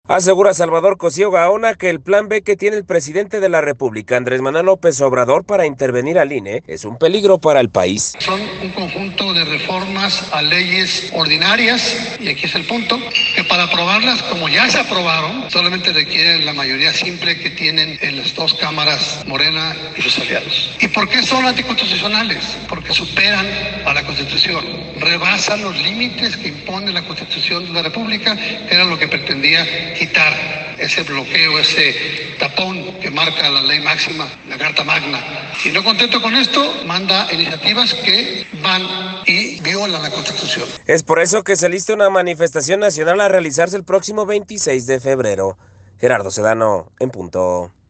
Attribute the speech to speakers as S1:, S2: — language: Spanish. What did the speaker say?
S1: Asegura Salvador Cosío Gaona que el plan B que tiene el presidente de la República, Andrés Manuel López Obrador, para intervenir al INE es un peligro para el país.
S2: Son un conjunto de reformas a leyes ordinarias, y aquí es el punto, que para aprobarlas, como ya se aprobaron, solamente requieren la mayoría simple que tienen en las dos cámaras, Morena y sus aliados. ¿Y por qué son anticonstitucionales? Porque superan a la Constitución, rebasan los límites que impone la Constitución de la República, que era lo que pretendía quitar ese bloqueo, ese tapón que marca la ley máxima, la Carta Magna. Y no contento con esto, manda iniciativas que van y violan la Constitución.
S1: Es por eso que se lista una manifestación nacional a realizarse el próximo 26 de febrero. Gerardo Sedano, en punto.